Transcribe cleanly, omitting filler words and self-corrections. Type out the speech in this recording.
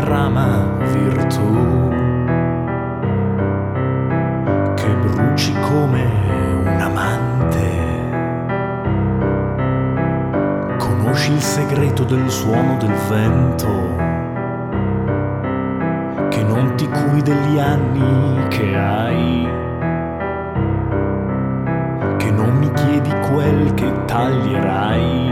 brama virtù, che bruci come un amante, conosci il segreto del suono del vento, che non ti curi degli anni che hai, che non mi chiedi quel che taglierai.